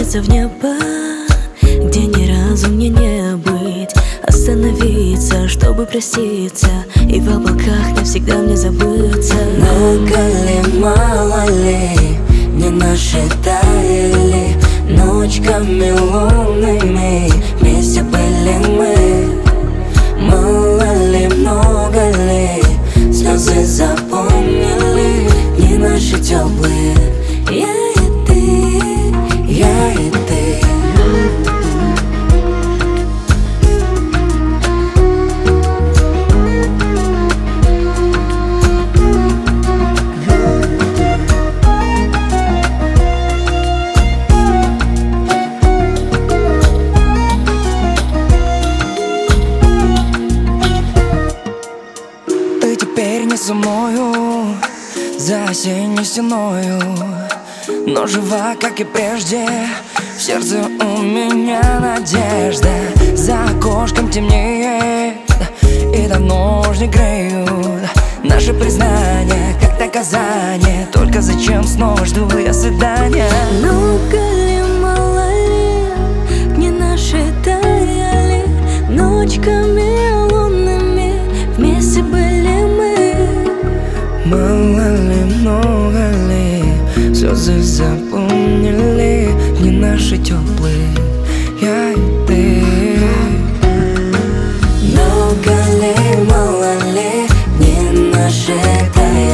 подняться в небо, где ни разу мне не быть. Остановиться, чтобы проститься, и в облаках навсегда мне забыться. Много ли, мало ли, не наши таяли ночками лунными, вместе были мы. Мало ли, много ли, слезы запомнили, не наши теплые. Я и ты, я и ты. Ты теперь не со мною, за осенней стеною, но жива, как и прежде, в сердце у меня надежда. За окошком темнеет, и давно уж не греют наши признания, как наказание. Только зачем снова жду я свидания? Много ли, мало ли, не наши таяли ночками лунными, вместе были мы. Мало ли, много ли, слезы запомнили, не наши теплые. Я и ты. Много ли, мало ли, не наши таяли